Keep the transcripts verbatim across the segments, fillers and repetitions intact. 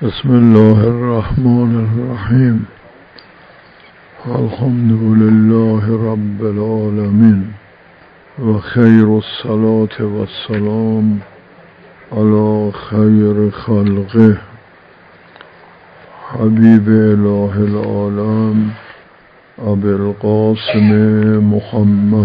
بسم الله الرحمن الرحیم. الحمد لله رب العالمین و خیر الصلاة و السلام علی خیر خلقه حبیب اله العالم ابی القاسم محمد.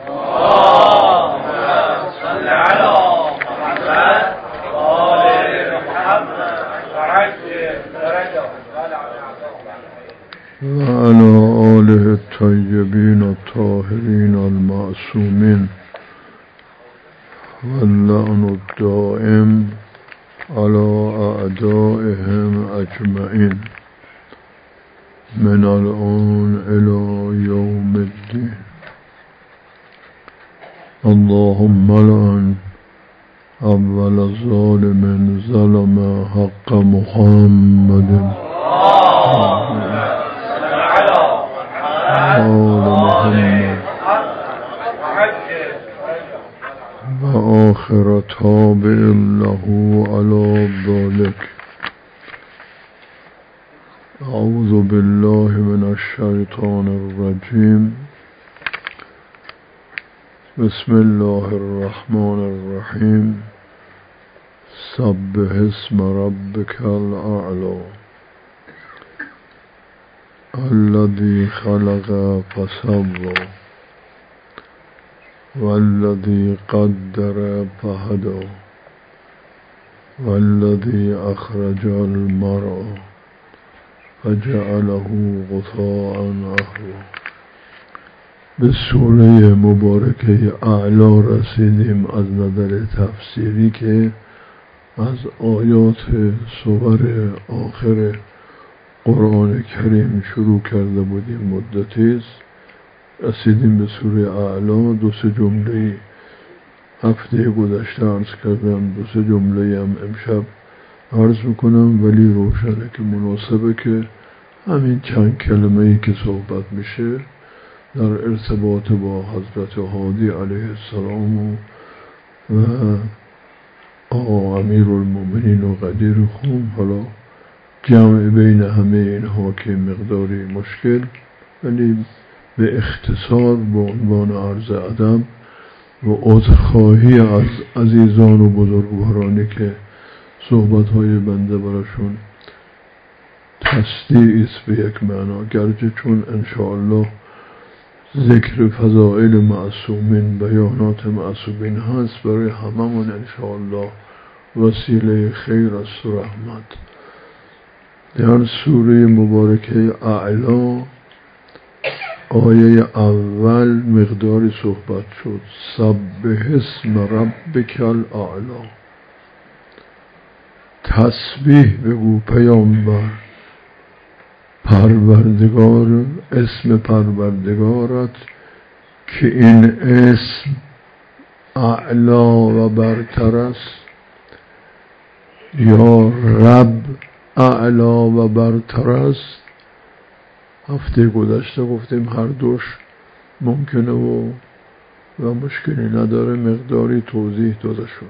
و علی آله الطیبین الطاهرین المعصومین و اللعن الدائم علی اعدائهم اجمعین من الآن الی یوم الدین. اللهم لعن اول ظالم ظلم حق محمد آل محمد و آخر تابع له علی ذلک. اعوذ بالله من الشیطان الرجیم. بسم الله الرحمن الرحیم. سبح اسم ربک الاعلی الذي خلق فسوى والذي قدر فهدى والذي أخرج المرعى فجعله غثاء أحوى. به سوره مبارکه اعلی رسیدیم از نظر تفسیری که از آیات سور آخر قرآن کریم شروع کرده بودیم مدتی است. رسیدیم به سوره اعلی. دو سه جمله هفته گذشته عرض کردم، دو سه جمله هم امشب عرض میکنم، ولی روشنه که مناسبه که همین چند کلمه ای که صحبت میشه در ارتباط با حضرت هادی علیه السلام و آقا امیر المؤمنین و قدیر خون، حالا جمع بین همه اینها که مقداری مشکل، ولی به اختصار به عنوان عرض ادب و عذرخواهی از عزیزان و بزرگوارانی که صحبت‌های بنده براشون تصدیع است به یک معنا، گرچه چون انشاءالله ذکر فضائل معصومین، بیانات معصومین هست، برای هممون انشاءالله وسیله خیر است و رحمت. در سوره مبارکه اعلی آیه اول مقداری صحبت شد. سبح اسم ربک الاعلی. تسبیح بگو پیامبر پروردگار، اسم پروردگارت که این اسم اعلا و برتر است، یا رب اعلا و برتر است. هفته گذشته گفتیم هر دوش ممکنه و و مشکلی نداره، مقداری توضیح داده شد.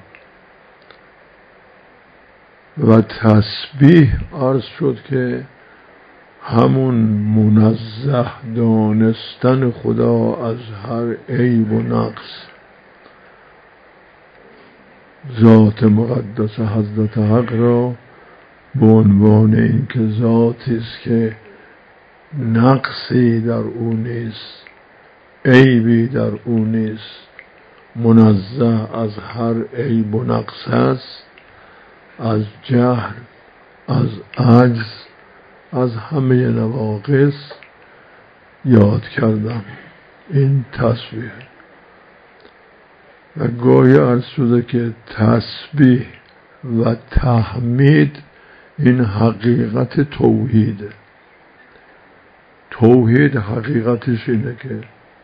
و تسبیح عرض شد که همون منزه دانستن خدا از هر عیب و نقص. ذات مقدس حضرت حق را به عنوان این که ذاتی است که نقصی در او نیست، عیبی در او نیست، منزه از هر عیب و نقص است، از جهل، از عجز، از همه نواقص یاد کردم. این تسبیح. و گاهی عرض شده که تسبیح و تحمید این حقیقت توحیده. توحید حقیقتش اینه که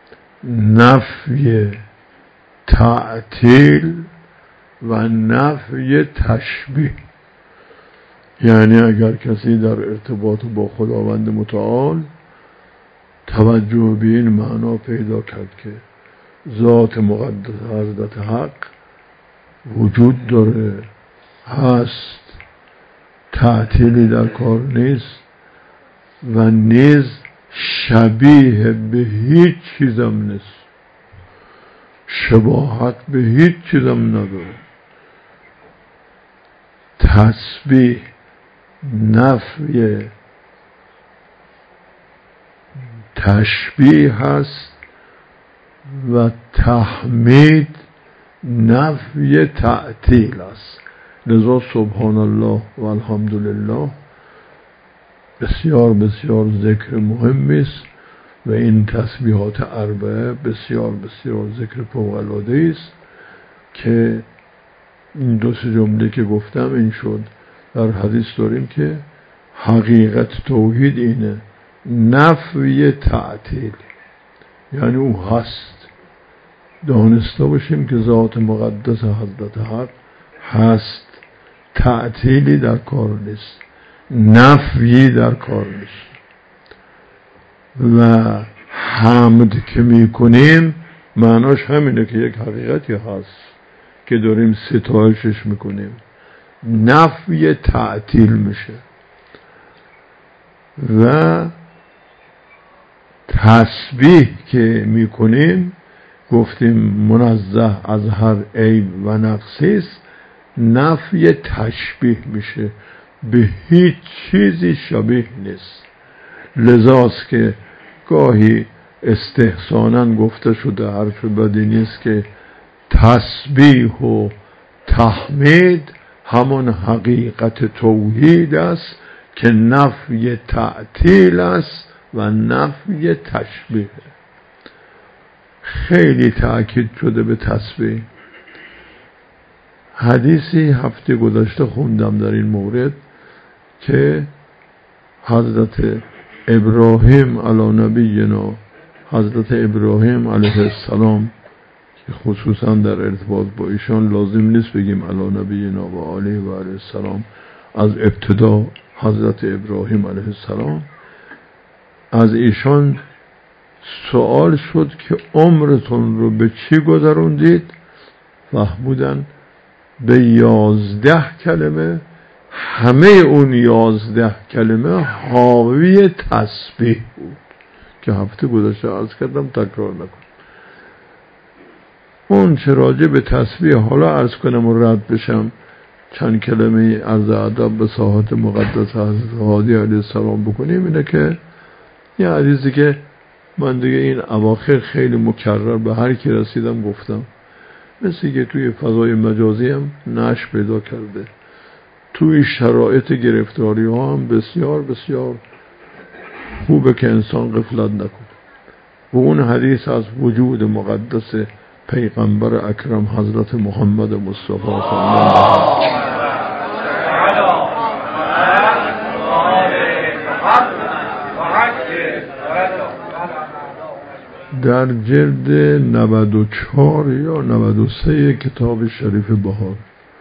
نفی تعطیل و نفی تشبیه. یعنی اگر کسی در ارتباط با خداوند متعال توجه به این معنا پیدا کرد که ذات مقدس حضرت حق وجود داره، هست، تعطیلی در کار نیست و نیز شبیه به هیچ چیزم نیست، شباهت به هیچ چیزم نداره. تسبیح نفی تشبیه هست و تحمید نفی تعطیل است. لذا سبحان الله و الحمدلله بسیار بسیار ذکر مهمی است و این تسبیحات اربعه بسیار بسیار ذکر فوق‌العاده است که این دو سه جمله که گفتم این شد. در حدیث داریم که حقیقت توحید اینه، نفی تعطیل، یعنی او هست. دانسته باشیم که ذات مقدس حضرت حق هست، تعطیلی در کار نیست، نفی در کار نیست. و حمد که میکنیم معناش همینه که یک حقیقتی هست که داریم ستایشش میکنیم، نفی تعطیل میشه. و تسبیح که میکنیم گفتیم منزه از هر عیب و نقصی است، نفی تشبیه میشه، به هیچ چیزی شبیه نیست. لذاست که گاهی استحساناً گفته شده، حرف بدی نیست، که تسبیح و تحمید همون حقیقت توحید است که نفی تعطیل است و نفی تشبیه. خیلی تأکید شده به تسبیح. حدیثی هفته گذشته خوندم در این مورد که حضرت ابراهیم علی نبینا، حضرت ابراهیم علیه السلام که خصوصا در ارتباط با ایشان لازم نیست بگیم علی نبینا و علیه و علیه السلام، از ابتدا حضرت ابراهیم علیه السلام، از ایشان سوال شد که عمرتون رو به چی گذروندید؟ فهمودن به یازده کلمه. همه اون یازده کلمه حاوی تسبیح بود که هفته گذشته عرض کردم، تکرار نکن. اون چه راجع به تسبیح حالا عرض کنم و رد بشم، چند کلمه عرض ادب به ساحت مقدس حضرت هادی علیه السلام بکنیم. اینه که یه حدیثی که من دیگه این اواخر خیلی مکرر به هر کی رسیدم گفتم، مثل که توی فضای مجازی هم نشر پیدا کرده، توی شرایط گرفتاری ها هم بسیار بسیار خوبه که انسان غفلت نکنه. و اون حدیث از وجود مقدس پیغمبر اکرم حضرت محمد مصطفی صلی الله علیه و در جلد نود و چهار یا نود و سه کتاب شریف بهار،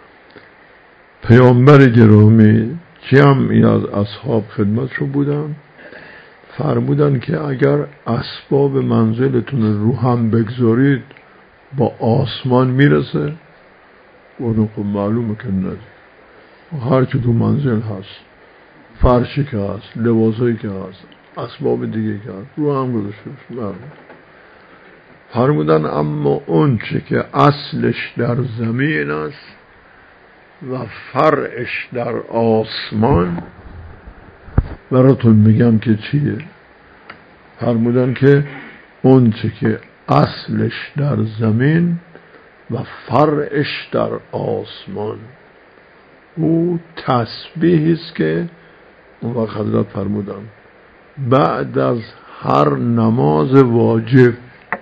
پیامبر گرامی جمعی از اصحاب خدمتشو بودن، فرمودن که اگر اسباب منزلتون رو هم بگذارید با آسمان میرسه. گفتم خب معلومه که نه، هر چی تو منزل هست، فرشی که هست، لباسایی که هست، اسباب دیگه که هست، رو هم گذاشته بشه. فرمودن اما اون چه که اصلش در زمین است و فرعش در آسمان، براتون میگم که چیه. فرمودن که اون چه که اصلش در زمین و فرعش در آسمان، او تسبیحی است که اون وقت حضرت فرمودن بعد از هر نماز واجب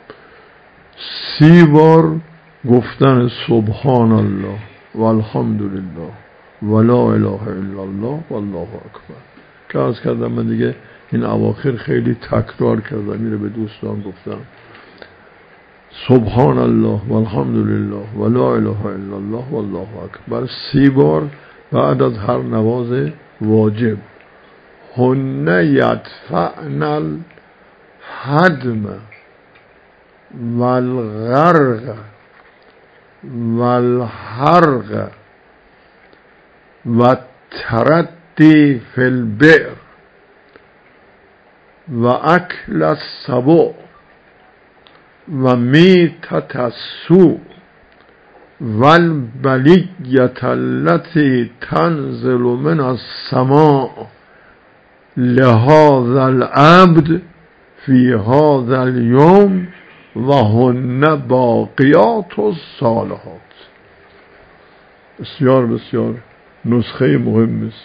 سی بار گفتن سبحان الله و الحمدلله و لا اله الا الله و الله اکبر. که از کردم من دیگه این اواخر خیلی تکرار کردم، میره به دوستان گفتم سبحان الله و الحمدلله و لا اله الا الله و الله اکبر سی بار بعد از هر نماز واجب. هن یدفعن الهدم والغرق والحرق والتردد تردی فی البئر و اکل السبع و میتة السوء والبلیة التي تنزل من السماء لهذا العبد فی هذا اليوم و هن باقیات الصالحات. بسیار بسیار نسخه مهم است،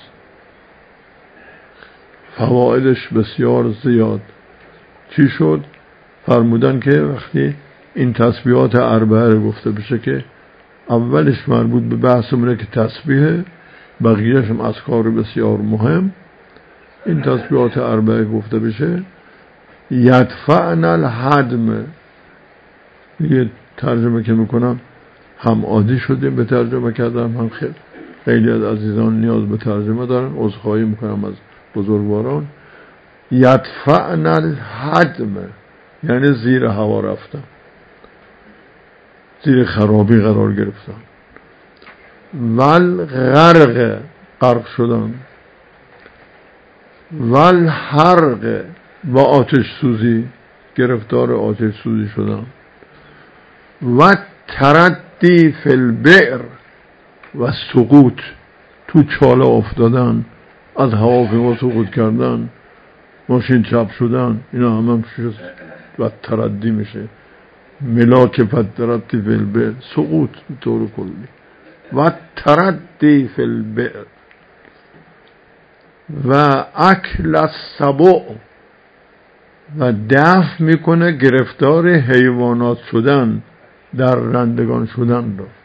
فوایدش بسیار زیاد. چی شد؟ فرمودن که وقتی این تسبیحات اربعه رو گفته بشه که اولش مربوط به بحثمونه که تسبیحه، بقیهش هم اذکار بسیار مهم. این تسبیحات اربعه گفته بشه یدفعن الهدم. یه ترجمه که میکنم هم عادی شدیم به ترجمه کردم، هم خیلی خیلی از عزیزان نیاز به ترجمه دارن، عذرخواهی میکنم از بزرگواران. یدفعن الهدم یعنی زیر هوا رفتن، زیر خرابی قرار گرفتن. ول غرق غرق شدن، ول حرق و آتش سوزی گرفتار آتش سوزی شدن. و تردی فی البئر و سقوط تو چاله افتادن، از هواپیما سقوط کردن، ماشین چپ شدن، اینا هم هم شد و تردی میشه. ملاک پد تردی فی البئر سقوط طور کلی. و تردی فی البئر و اکل السبع و دفع میکنه گرفتار حیوانات شدن، در رندگان شدن رو،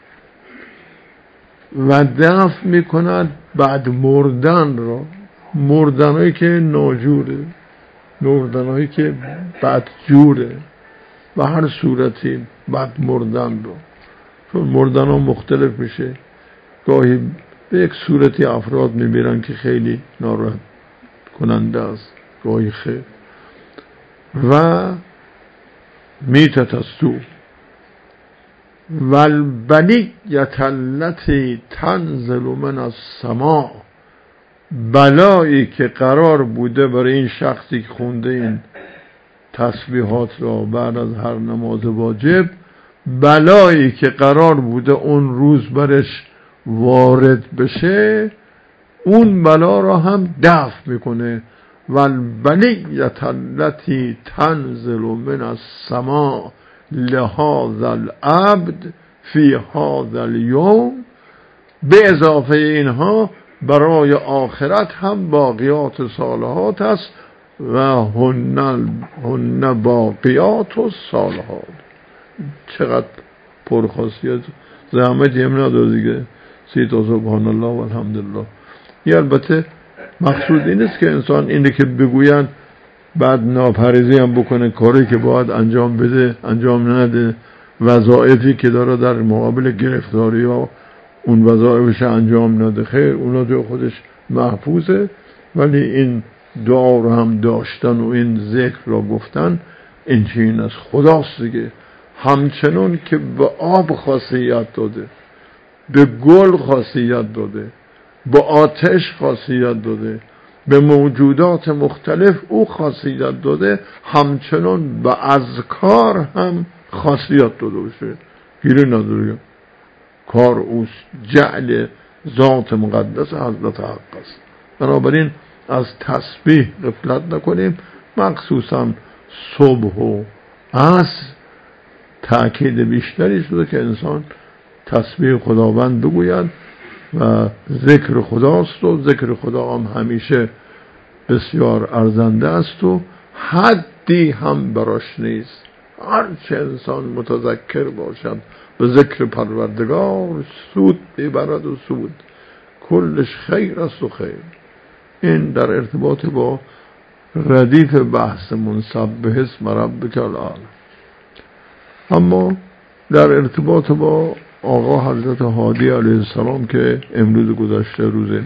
و دفع میکند بعد مردن رو، مردنهایی که ناجوره، مردنهایی که بدجوره، و هر صورتی بعد مردن رو. چون مردن ها مختلف میشه، گاهی به یک صورتی افراد میبیرن که خیلی ناراحت کننده است، گاهی خیر. و میتة السوء والبلیة التي تنزل من السماء، بلایی که قرار بوده برای این شخصی که خونده این تسبیحات را بعد از هر نماز واجب، بلایی که قرار بوده اون روز برش وارد بشه، اون بلا را هم دفع میکنه. والبلیة التي تنزل من السماء لهذا العبد فی هذا اليوم، به اضافه اینها برای آخرت هم باقیات صالحات است. و هن هن باقیات الصالحات. چقدر پرخاصیت، زحمتی هم نداره دیگه. سی تا سبحان الله و الحمدلله. یه البته مقصود این است که انسان اینه که بگوین بعد ناپرهیزی هم بکنه، کاری که باید انجام بده انجام نده، وظایفی که داره در مقابل گرفتاری ها اون وظایفش انجام نده. خیر، اونا جو خودش محفوظه، ولی این دعا رو هم داشتن و این ذکر رو گفتن، این چین از خداست دیگه. همچنون که به آب خاصیت داده، به گل خاصیت داده، به آتش خاصیت داده، به موجودات مختلف او خاصیت داده، همچنان به اذکار هم خاصیت داده باشه. گیری نداره، کار اوست، جعل ذات مقدس حضرت حق است. بنابراین از تسبیح غفلت نکنیم، مخصوصا صبح و عصر تأکید بیشتری شده که انسان تسبیح خداوند بگوید و ذکر خداست و ذکر خدا هم همیشه بسیار ارزنده است و حدی هم براش نیست. هرچه انسان متذکر باشد به ذکر پروردگار، سود میبرد و سود کلش خیر است و خیر. این در ارتباط با ردیف بحث منسبح اسم ربک الاعلی. اما در ارتباط با آقا حضرت هادی علیه السلام که امروز گذشته روز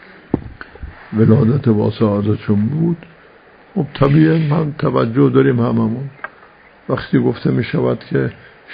ولادت با سعادتشون بود، خب طبیعی هم توجه داریم هممون وقتی گفته می شود که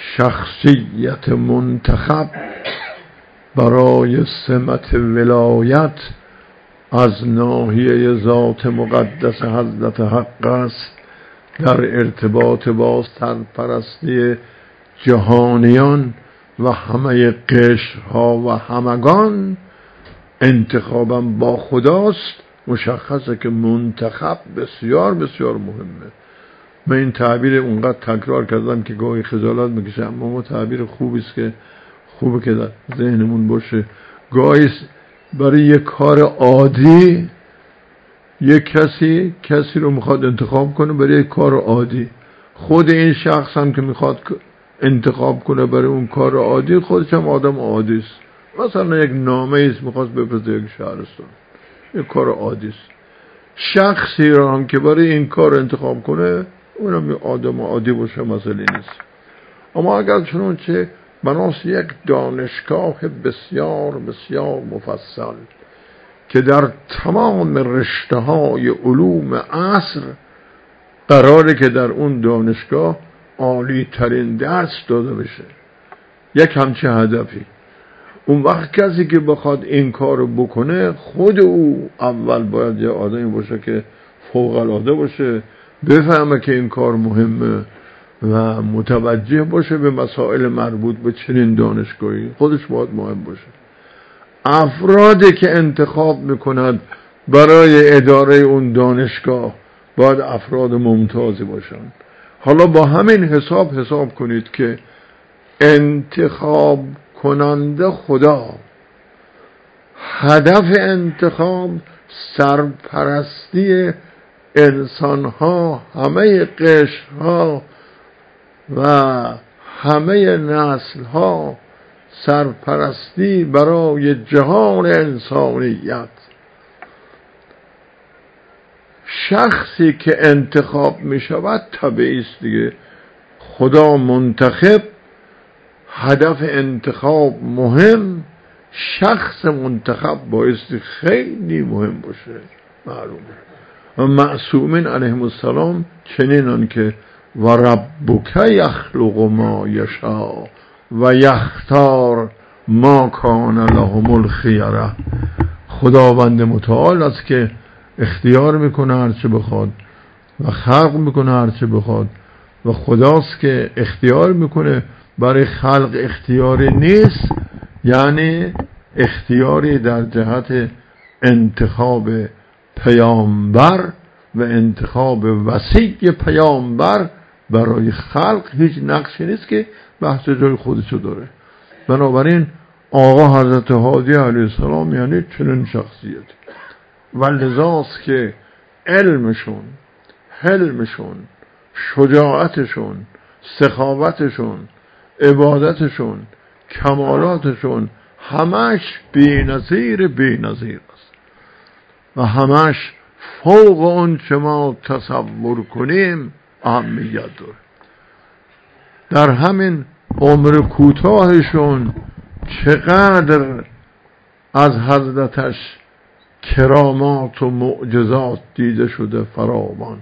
شخصیت منتخب برای سمت ولایت از ناحیه ذات مقدس حضرت حق است، در ارتباط با سرپرستی جهانیان و همه قشرها و همگان انتخابم با خداست. مشخصه که منتخب بسیار بسیار مهمه. من این تعبیر اونقدر تکرار کردم که گاهی خجالت میکشه، اما تعبیر خوبی است که خوبه که در ذهنمون باشه. گاهی برای یک کار عادی یک کسی کسی رو میخواد انتخاب کنه برای یک کار عادی، خود این شخص هم که میخواد انتخاب کنه برای اون کار عادی خودش هم آدم عادی است. مثلا یک نامه ایست میخواد بفرسته یک شهرستان، یک کار عادی است. شخصی رو هم که برای این کار انتخاب کنه اونم یک آدم عادی باشه مسئله نیست. اما اگر چنانچه بناس یک دانشگاه بسیار بسیار مفصل که در تمام رشته های علوم عصر قراره که در اون دانشگاه عالی ترین درس داده بشه، یک همچه هدفی، اون وقت کسی که بخواد این کار بکنه خود او اول باید یه آدمی باشه که فوق العاده باشه، بفهمه که این کار مهمه و متوجه باشه به مسائل مربوط به چنین دانشگاهی، خودش باید مهم باشه. افرادی که انتخاب میکنند برای اداره اون دانشگاه باید افراد ممتازی باشن. حالا با همین حساب حساب کنید که انتخاب کننده خدا، هدف انتخاب سرپرستی انسانها، همه قشرها و همه نسلها، سرپرستی برای جهان انسانیت. شخصی که انتخاب می شود طبیعی است دیگه، خدا منتخب، هدف انتخاب مهم، شخص منتخب بایستی خیلی مهم باشه، معلومه. و معصومین علیهم السلام چنینن که و ربک یخلق ما یشاء و یختار ما کان لهم الخیره. خداوند متعال است که اختیار میکنه هر چه بخواد و خلق میکنه هر چه بخواد، و خداست که اختیار میکنه. برای خلق اختیاری نیست، یعنی اختیاری در جهت انتخاب پیامبر و انتخاب وسیع پیامبر برای خلق هیچ نقشی نیست که بحث جای خودشو داره. بنابراین آقا حضرت هادی علیه السلام یعنی چنین شخصیت، و لذاست که علمشون، حلمشون، شجاعتشون، سخاوتشون، عبادتشون، کمالاتشون همش بی نظیر بی نظیر است و همش فوق اون چه ما تصور کنیم اهمیت داره. در همین عمر کوتاهشون چقدر از حضرتش کرامات و معجزات دیده شده فراوان،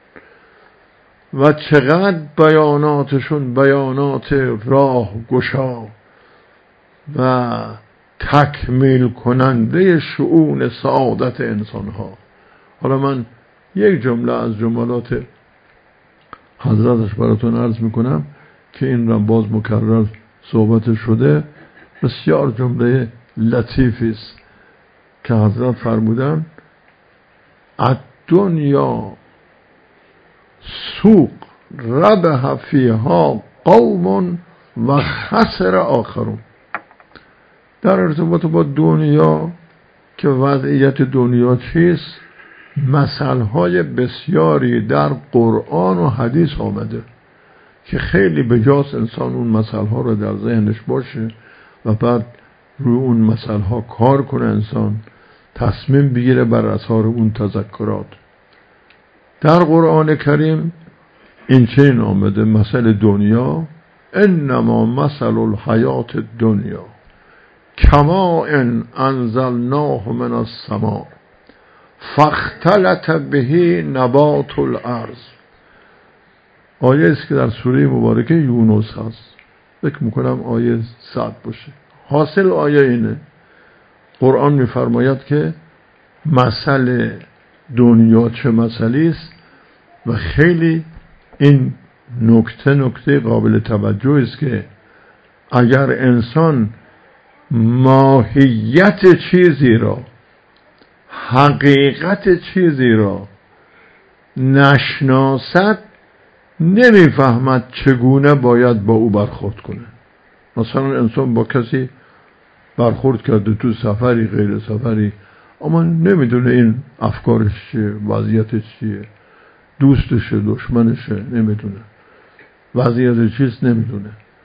و چقدر بیاناتشون بیانات راه گشا و تکمیل کننده شؤون سعادت انسان ها. حالا من یک جمله از جملات حضرتش براتون عرض میکنم که این را باز مکرر صحبت شده. بسیار جمله لطیفی است که حضرت فرمودن الدنیا سوق ربح فیها قوم و خسر آخرون. در ارتباط با دنیا که وضعیت دنیا چیست، مثلهای بسیاری در قرآن و حدیث آمده که خیلی بجاست انسان اون مثلها رو در ذهنش باشه و بعد روی اون مثلها کار کنه، انسان تصمیم بگیره بر اثر اون تذکرات. در قرآن کریم این چنین آمده: مثل دنیا انما مثل الحیات الدنیا کما ان انزلناه من السماء فاختلط به نبات الارض. آیه است که در سوره مبارکه یونس هست، فکر میکنم آیه صد باشه. حاصل آیه اینه، قرآن میفرماید که مسئله دنیا چه مسئله است و خیلی این نکته نکته قابل توجه است که اگر انسان ماهیت چیزی را، حقیقت چیزی را نشناسد، نمیفهمد چگونه باید با او برخورد کنه. مثلا انسان با کسی برخورد کرده تو سفری غیر سفری، اما نمیدونه این افکارش چیه، وضعیتش چیه، دوستشه دشمنشه نمیدونه، وضعیت چیست نمیدونه،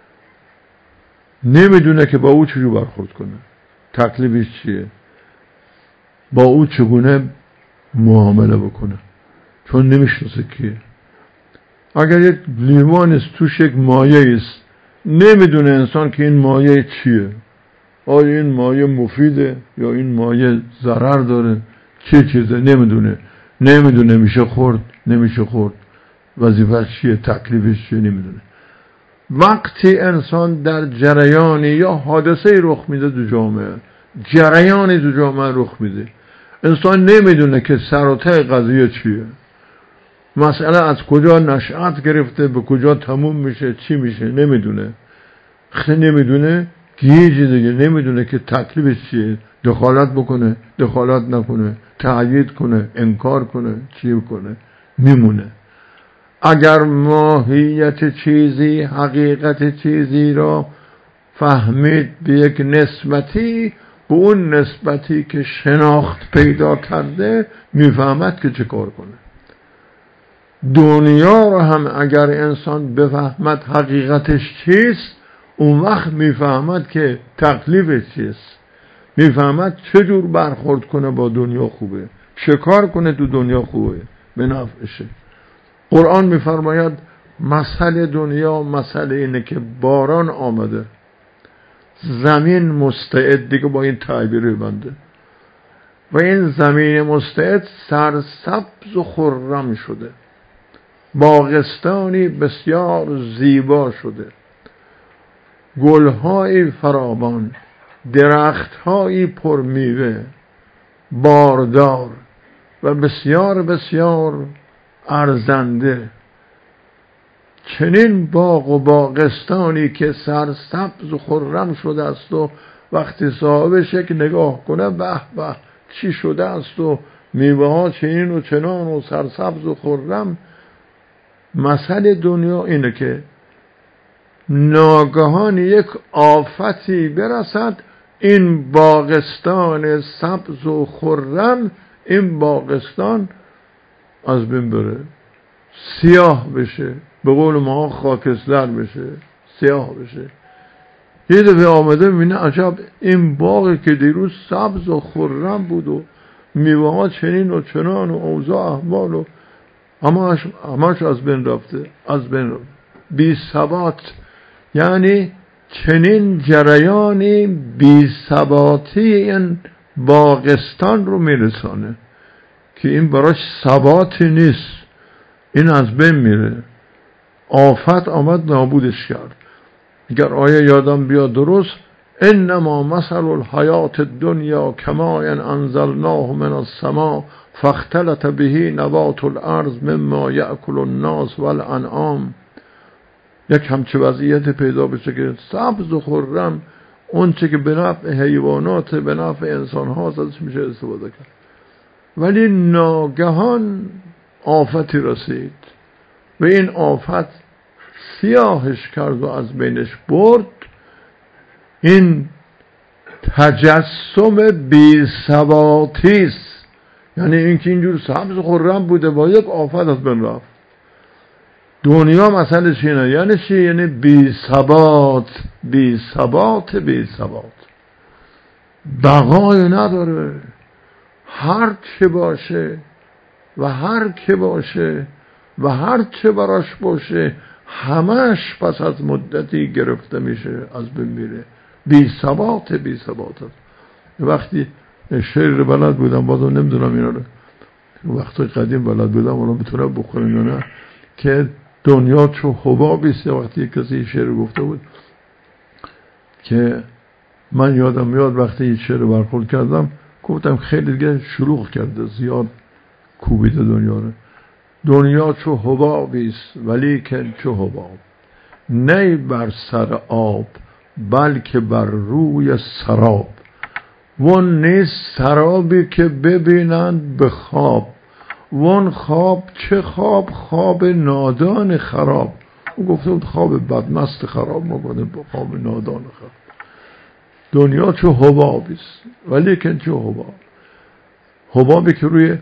نمیدونه که با او چجور برخورد کنه، تکلیفش چیه، با او چگونه معامله بکنه، چون نمیشناسه کیه. اگر یک لیوان است توش یک مایه است، نمیدونه انسان که این مایه چیه، آیا این مایه مفیده یا این مایه ضرر داره، چه چیزه نمیدونه، نمیدونه میشه خورد نمیشه خورد، وظیفه‌اش چیه، تکلیفش چیه نمیدونه. وقتی انسان در جریانی یا حادثه رخ میده تو جامعه، جریانی تو جامعه رخ میده، انسان نمیدونه که سر و ته قضیه چیه، مسئله از کجا نشأت گرفته به کجا تموم میشه چی میشه نمیدونه. خیلی نمیدونه گیجی دیگه، نمیدونه که تکلیفش چیه، دخالت بکنه دخالت نکنه، تأیید کنه انکار کنه چی کنه، میمونه. اگر ماهیت چیزی، حقیقت چیزی را فهمید به یک نسبتی، به اون نسبتی که شناخت پیدا کرده میفهمد که چه کار کنه. دنیا رو هم اگر انسان بفهمد حقیقتش چیست، اون وقت میفهمد که تکلیفش چیست، میفهمد چجور برخورد کنه با دنیا خوبه، چه کار کنه تو دنیا خوبه به نفعشه. قرآن میفرماید مسئله دنیا مسئله اینه که باران آمده، زمین مستعد، دیگه با این تعبیر بنده، و این زمین مستعد سرسبز و خرم شده، باغستانی بسیار زیبا شده، گلهای فراوان، درختهای پرمیوه باردار و بسیار بسیار ارزنده. چنین باغ و باغستانی که سرسبز و خرم شده است و وقتی صاحبش یک نگاه کنه به به چی شده است و میوه ها چنین و چنان و سرسبز و خرم. مسئله دنیا اینه که ناگهان یک آفتی برسد، این باغستان سبز و خرم، این باغستان از بین بره، سیاه بشه، به قول ما خاکستر بشه، سیاه بشه. یه دفعه آمده میبینه عجب این باغی که دیروز سبز و خرم بود و میوه ها چنین و چنان و اوضاع احوال و هماش هماش از بین رفته، از بین رفته. بی ثبات، یعنی چنین جریانی بی ثباتی این باغستان رو میرسانه که این براش ثباتی نیست، این از بین میره. آفت آمد نابودش کرد. اگر آیه یادم بیاد درست، انما مثل الحیات الدنیا کماء انزلناه من السماء فاختلط به نبات الارض مما یأکل الناس والانعام. یک همچه وضعیت پیدا بشه که سبز و خرم، اون چه که به نفع حیوانات به نفع انسان ها ازش میشه استفاده کرد، ولی ناگهان آفتی رسید و این آفت سیاهش کرد و از بینش برد. این تجسم بی ثباتی است، یعنی اینکه اینجور سبز و خرم بوده با یک آفت از بین رفت. دنیا مسئله چینه، یعنی چی؟ یعنی بی ثبات، بی ثبات بی ثبات، بقای نداره. هر چه باشه و هر که باشه و هر چه براش باشه همش پس از مدتی گرفته میشه، از بین میره. بی ثبات بی ثبات. وقتی شعر بلد بودم، بازم نمیدونم اینا رو وقتی قدیم بلد بودم اونا بتونم بخورم یا نه، که دنیا چو حبابی است. وقتی کسی شعر گفته بود که من یادم میاد وقتی این شعر برخورد کردم گفتم خیلی دیگه شلوغ کرده، زیاد کوبیده دنیا رو. دنیا چو حبابیست ولیکن چو حباب، نه بر سر آب بلکه بر روی سراب. وان نیست سرابی که ببینند به خواب، وان خواب چه خواب؟ خواب نادان خراب. او گفته بود خواب بدمست خراب، ما گفتیم خواب نادان خراب. دنیا چو حبابیست ولیکن چو حباب، حبابی که روی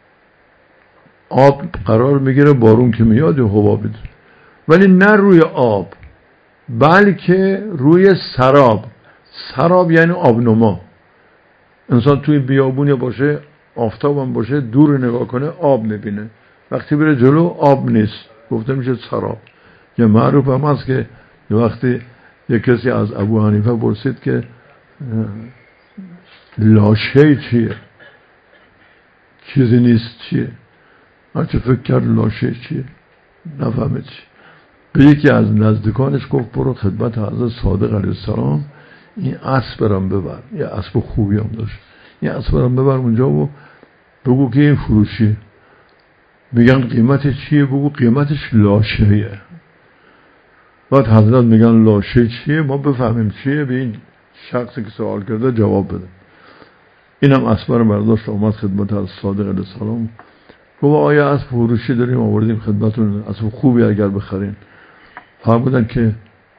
آب قرار میگیره، بارون که میاد حبابی، ولی نه روی آب بلکه روی سراب. سراب یعنی آبنما. انسان توی بیابونی باشه، آفتاب هم باشه، دور نگاه کنه آب میبینه، وقتی بره جلو آب نیست، گفته میشه سراب. یه معروف هم هست که وقتی یک کسی از ابو حنیفه پرسید که لاشه چیه؟ چیزی نیست چیه؟ هرچه فکر کرد لاشه چیه؟ نفهمه چی. به یکی از نزدیکانش گفت برو خدمت حضرت صادق علیه السلام این اسب برام ببر، یه اسب خوبی هم داشت، این اسب برام ببر اونجا و بگو که این فروشی. میگن قیمتش چیه؟ بگو قیمتش لاشه‌ایه. بعد حضرت میگن لاشه چیه؟ ما بفهمیم چیه، به این شخصی که سوال کرده جواب بده. اینم اسب رو برداشت اومد خدمت حضرت صادق علیه السلام. گفت آیا اسب فروشی داریم؟ آوردیم خدمتتون، اسب خوبی اگر بخرین. فرمودن که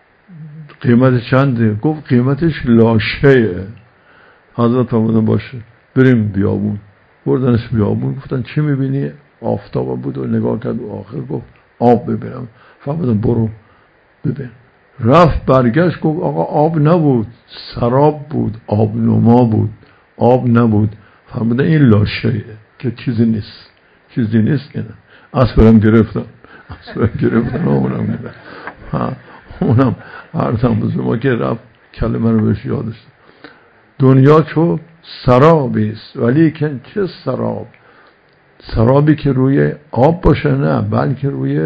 قیمت چنده؟ گفت قیمتش لاشه‌ایه. حضرت فرمودن باشه بریم بیابون. بردنش بیابون، گفتن چی میبینی؟ آفتاب بود و نگاه کرد و آخر گفت آب ببینم. فرمودن برو ببین. رفت برگشت گفت آقا آب نبود، سراب بود، آب نما بود، آب نبود. فرمودن این لاشه‌ایه که چیزی نیست، چیزی نیست. اینه اسبرم گرفتن، اسبرم گرفتن اونم گرفتن. ها اونم عرضم بزرگ ما که رفت کلمه رو بهش یادش. دنیا چو سرابیست ولیکن چه سراب؟ سرابی که روی آب باشه نه، بلکه روی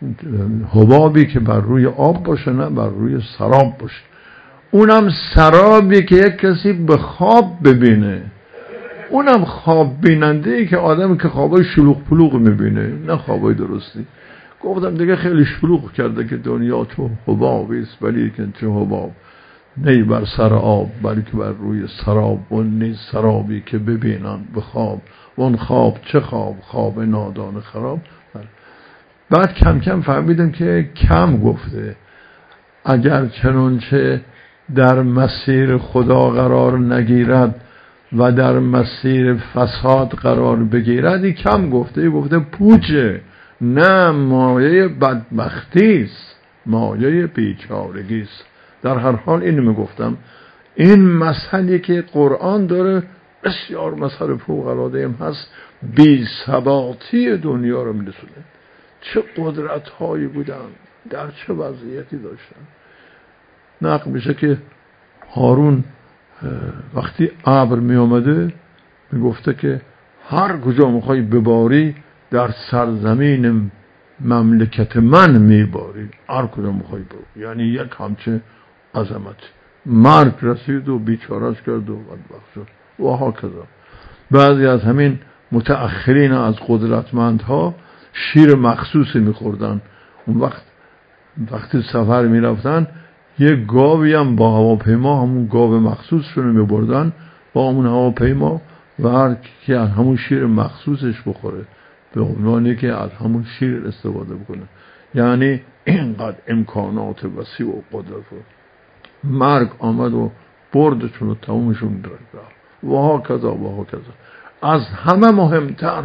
حبابی که بر روی آب باشه نه، بر روی سراب باشه. اونم سرابی که یک کسی به خواب ببینه، اونم خواب بیننده ای که آدمی که خوابای شلوغ پلوغ میبینه، نه خوابای درستی. گفتم دیگه خیلی شلوغ کرده که دنیا چو حبابیست ولیکن چه حباب، نه بر سر آب بلکه بر روی سراب. و نیست سرابی که ببینن به خواب، اون خواب چه خواب؟ خواب نادان خراب. بعد کم کم فهمیدم که کم گفته. اگر چنانچه در مسیر خدا قرار نگیرد و در مسیر فساد قرار بگیرد، این کم گفته. این گفته پوچه، نه مایه بدبختی است، مایه بیچارگی است. در هر حال اینو میگفتم، این مسئله که قرآن داره بسیار مسئله فوق العاده هم هست، بی ثباتی دنیا رو میرسونه. چه قدرت هایی بودن، در چه وضعیتی داشتن. نقل میشه که هارون وقتی ابر می آمده میگفته که هر کجا میخوای بباری در سرزمین مملکت من میباری، هر کجا میخوای بباری. یعنی یک همچه عظمت. مرگ رسید و بیچارش کرد و بدبخت شد و ها کذا. بعضی از همین متأخرین از قدرتمندها شیر مخصوصی میخوردن. اون وقت وقتی سفر میرفتن یک گاوی هم با هواپیما همون گاو مخصوصشون رو میبردن با همون هواپیما و هر کی از همون شیر مخصوصش بخوره به عنوانی که از همون شیر استفاده بکنه. یعنی اینقدر امکانات وسیع و قدرت. مرگ آمد و بردشون و تمومشون رفت و ها کذا و ها کذا. از همه مهمتر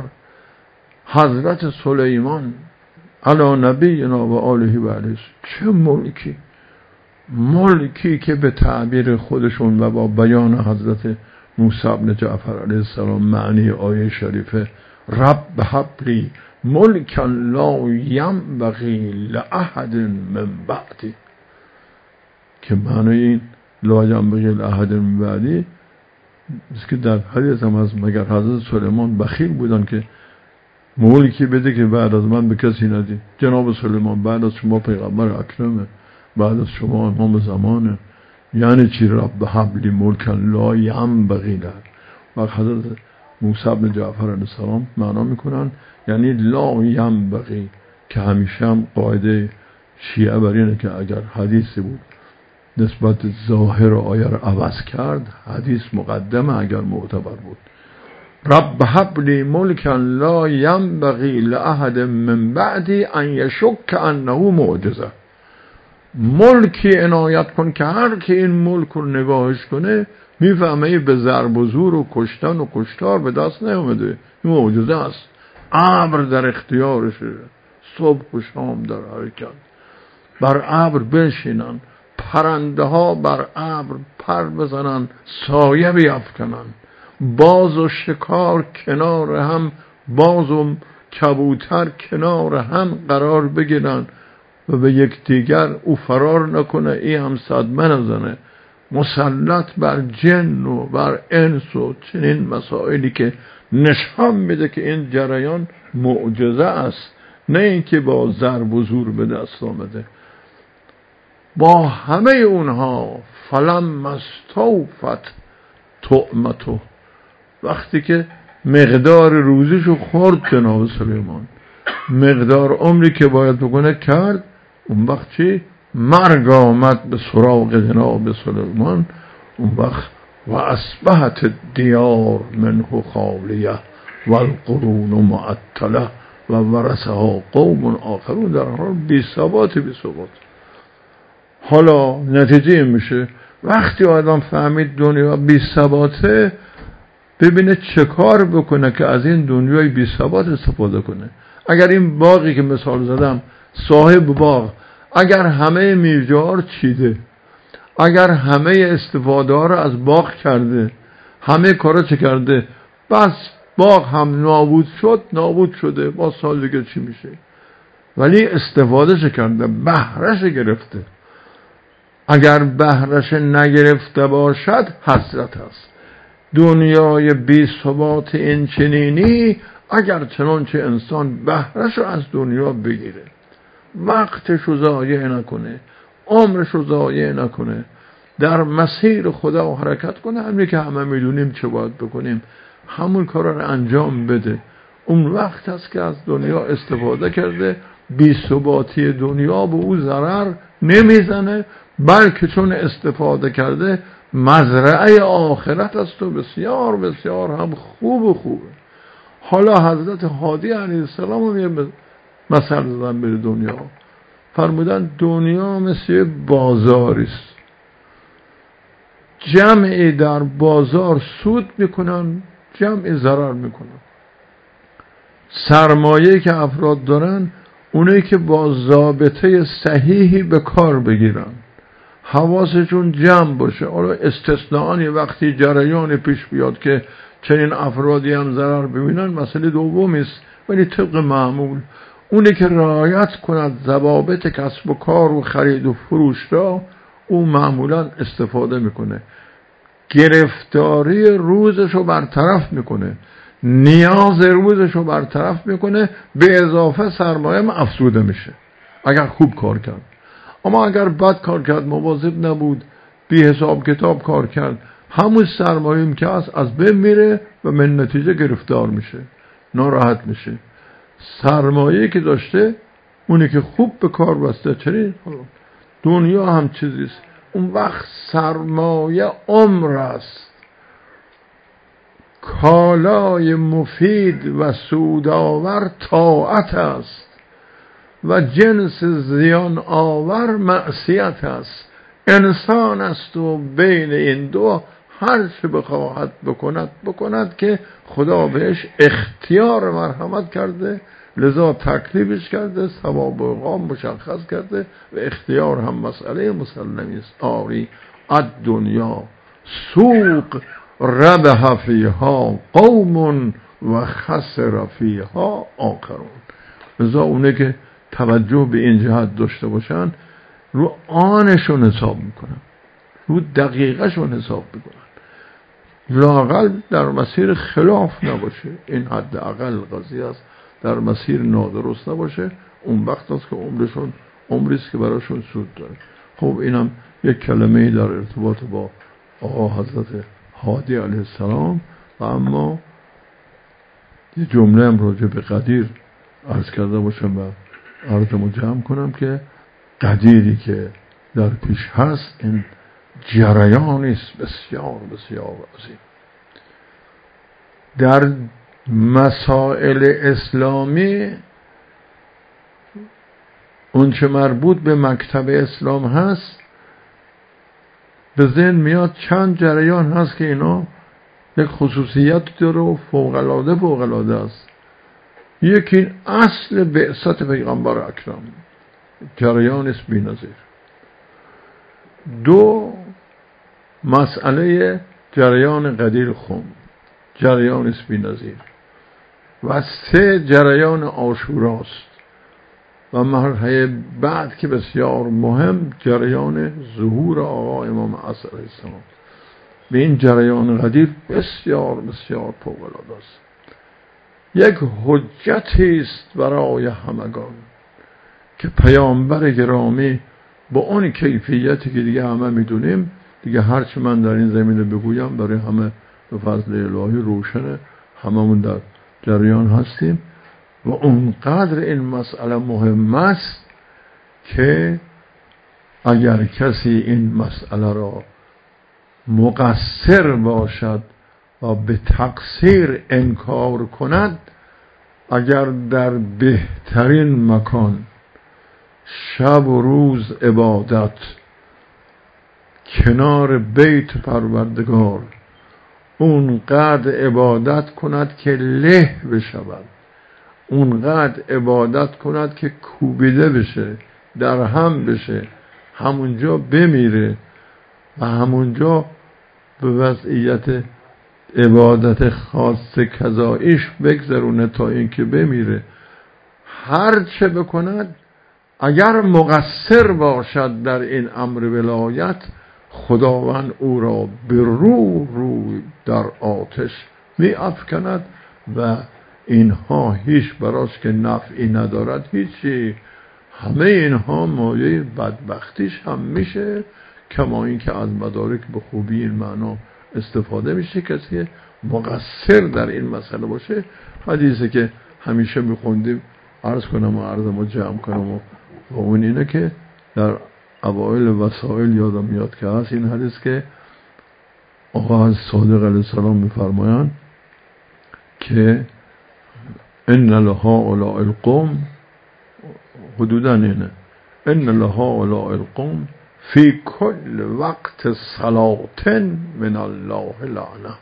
حضرت سلیمان علی نبینا و آله و علیه، چه ملکی، ملکی که به تعبیر خودشون و با بیان حضرت موسی بن جعفر علیه السلام معنی آیه شریفه رب هب ملکا لا ینبغی لاحد من بعدی، که معنی این لا ینبغی لاحد من بعدی است که در حدیث هم هست مگر حضرت سلیمان بخیل بودن که ملکی بده که بعد از من به کسی ندی. جناب سلیمان بعد از شما پیغمبر اکرمه، بعد از شما امام زمانه. یعنی چی رب هب لی ملکا لا ینبغی له؟ و حضرت موسی بن جعفر علیه السلام معنا میکنن یعنی لا ینبغی، که همیشه هم قاعده شیعه بر اینه که اگر حدیثی بود نسبت ظاهر آیه رو عوض کرد، حدیث مقدمه اگر معتبر بود. رب هب لی ملکا لا ینبغی لاحد من بعدی ان یشک انه معجزه. ملکی عنایت کن که هر که این ملک رو نگاهش کنه میفهمه به ضرب و زور و کشتن و کشتار به دست نیامده، این معجزه است. ابر در اختیارشه، صبح و شام در حرکت، بر ابر بنشینن، پرنده ها بر ابر پر بزنن، سایه بیفکنن، باز و شکار کنار هم، باز و کبوتر کنار هم قرار بگیرن و به یکدیگر او فرار نکنه ای هم صدمه نزنه، مسلط بر جن و بر انس و چنین مسائلی که نشان میده که این جریان معجزه است، نه اینکه با ضرب و زور به دست آمده. با همه اونها فلم استوفت طعمتو، وقتی که مقدار روزیشو خورد جناب سلیمان، مقدار عمری که باید بکنه کرد، اون وقت چی؟ مرگ آمد به سراغ جناب سلیمان. اون وقت و اصبحت دیار منه خالیه و القرون معطله و ورثها قوم آخرون، در حال بی ثبات بی ثبات. حالا نتیجه میشه وقتی آدم فهمید دنیا بی ثباته، ببینه چه کار بکنه که از این دنیای بی ثبات استفاده کنه. اگر این باغی که مثال زدم، صاحب باغ اگر همه میوه‌ها چیده، اگر همه استفاده ها رو از باغ کرده، همه کارا چه کرده، بس باغ هم نابود شد، نابود شده، با سال دیگه چی میشه؟ ولی استفاده چه کرده؟ بهره‌اش گرفته. اگر بهره‌اش نگرفته باشد حسرت است. دنیای بی ثبات این چنینی، اگر چنانچه انسان بهره‌اش از دنیا بگیره، وقتش رو ضایع نکنه، عمرش رو ضایع نکنه، در مسیر خدا حرکت کنه، همین که همه میدونیم چه باید بکنیم، همون کارا رو انجام بده. اون وقت است که از دنیا استفاده کرده، بی ثباتی دنیا به او ضرر نمیزنه، بلکه چون استفاده کرده مزرعه آخرت است و بسیار بسیار هم خوب و خوبه. حالا حضرت هادی علیه السلام هم یه مثل زدن به دنیا، فرمودن دنیا مثل بازاری است، جمعی در بازار سود میکنن، جمعی ضرر میکنن. سرمایه که افراد دارن اونایی که با ضابطه صحیحی به کار بگیرن، حواسشون جمع باشه. حالا استثناءانی وقتی جریان پیش بیاد که چنین افرادی هم ضرر ببینن مسئله دومی است، ولی طبق معمول اونی که رعایت کند ضوابط کسب و کار و خرید و فروش را، او معمولا استفاده میکنه، گرفتاری روزش رو برطرف میکنه، نیاز روزش رو برطرف میکنه، به اضافه سرمایه افزوده میشه اگر خوب کار کرد. اما اگر بد کار کرد، مواظب نبود، بی حساب کتاب کار کرد، همون سرمایه‌ای که از از بین میره و من نتیجه گرفتار میشه، ناراحت میشه. سرمایه‌ای که داشته اونی که خوب به کار بسته، چنین دنیا هم چیزیست. اون وقت سرمایه عمر است، کالای مفید و سودآور طاعت است و جنس زیان آور معصیت است. انسان است و بین این دو هر چه بخواهد بکند بکند که خدا بهش اختیار مرحمت کرده، لذا تکلیفش کرده، ثواب و عقاب مشخص کرده و اختیار هم مسئله مسلمی است. آری الدنیا سوق ربح فیها قوم و خسر فیها آخرون. لذا اونه که توجه به این جهت داشته باشن، رو آنشون حساب میکنن، رو دقیقشون حساب میکنن، لااقل در مسیر خلاف نباشه. این حد اقل قضیه است، در مسیر نادرست نباشه. اون وقت است که عمرشون عمریست که براشون سود داره. خب اینم یک کلمه در ارتباط با آقا حضرت هادی علیه السلام و اما یه جمله هم راجع به قدیر عرض کرده باشم و عرضمو جمع کنم که قدیری که در پیش هست این جریانی است بسیار بسیار عظیم در مسائل اسلامی. اون چه مربوط به مکتب اسلام هست به ذهن میاد چند جریان هست که اینا یک خصوصیت داره و فوق‌العاده فوق‌العاده است. یکی اصل بعثت پیغمبر اکرم، جریان است بی‌نظیر. دو، مسئله جریان قدیر خم، جریان است بی‌نظیر. و سه، جریان عاشوراست. و مرحله بعد که بسیار مهم، جریان ظهور آقا امام عصر علیه السلام. به این جریان قدیر بسیار بسیار فوق‌العاده است. یک حجتی است برای همگان که پیامبر گرامی با اون کیفیتی که دیگه همه میدونیم، دیگه هرچی من در این زمینه بگویم برای همه به فضل الهی روشنه، هممون در جریان هستیم. و اونقدر این مسئله مهم است که اگر کسی این مسئله را مقصر باشد و به تقصیر انکار کند، اگر در بهترین مکان شب و روز عبادت کنار بیت پروردگار اونقدر عبادت کند که له بشود، اونقدر عبادت کند که کوبیده بشه، در هم بشه، همونجا بمیره و همونجا به وضعیت عبادت خاص کذاییش بگذرونه تا اینکه بمیره. هر چه بکند اگر مقصر باشد در این امر ولایت، خداوند او را به رو رو در آتش می افکند و اینها هیچ براش که نفعی ندارد هیچی، همه اینها مایه بدبختیش هم میشه. کما این که از مدارک به خوبی این معنا استفاده میشه، کسی مقصر در این مسئله باشه. حدیثی که همیشه میخوندیم عرض کنم و عرضمو جمع کنم و, و اون اینه که در اوائل وسائل یادم میاد که هست این حدیث که آقا از صادق علیه السلام میفرمایند که ان لهؤلاء القوم، حدودا اینه، ان لهؤلاء القوم فی کل وقت صلاة من الله لعنه.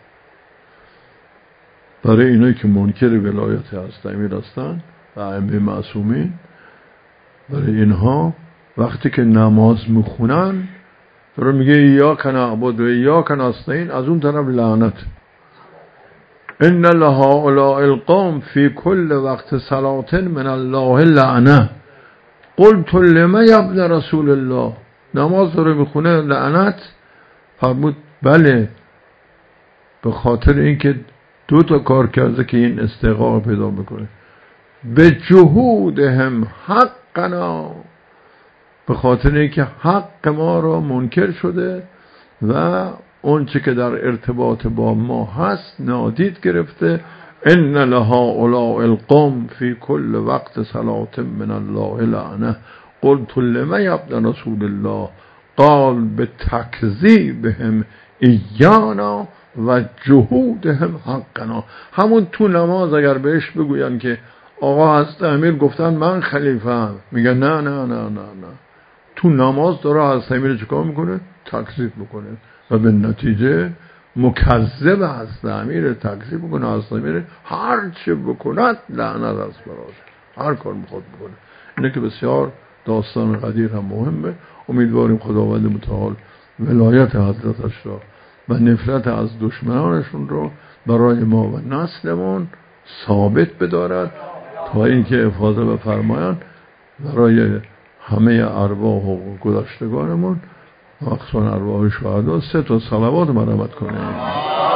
برای اینایی که منکر ولایت هست امیر هستن و ائمه معصومین، برای اینها وقتی که نماز میخونن داره میگه ایاک نعبد و ایاک نستعین، از اون طرف لعنت. ان لهؤلاء القوم فی کل وقت صلاة من الله لعنه. قلت لما یا ابن رسول الله، نماز داره میخونه لعنت؟ فرمود بله، به خاطر اینکه دو تا کار کرده که این استحقاق پیدا میکنه. به جهودهم حقنا، به خاطر اینکه حق ما را منکر شده و اون چه که در ارتباط با ما هست نادید گرفته. ان لهؤلاء القوم فی کل وقت صلاة من الله لعنه. قلت لما یا ابن رسول الله؟ قال به تکذیبهم ایانا و جهودهم حقنا. همون تو نماز اگر بهش بگوین که آقا حضرت امیر گفتن من خلیفه هم، میگه نه نه نه نه نه. تو نماز داره حضرت امیر چیکار میکنه؟ تکذیب میکنه و به نتیجه مکذب حضرت امیر تکذیب میکنه. حضرت امیر هر چه بکند لعنت است براش، هر کار میخواد بکنه. اینه که بسیار داستان قدیر هم مهمه. امیدواریم خداوند متعال ولایت حضرتش را و نفرت از دشمنانشون رو برای ما و نسلمون ثابت بدارد تا اینکه افاضه بفرمایند برای همه ارواح و گذشتگانمون و خصوصا ارواح شهدا سه تا صلوات مرحمت کنه.